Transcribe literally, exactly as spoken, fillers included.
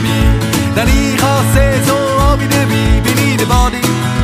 dabei. Denn ich hasse so, auch wie dabei bin ich der Body.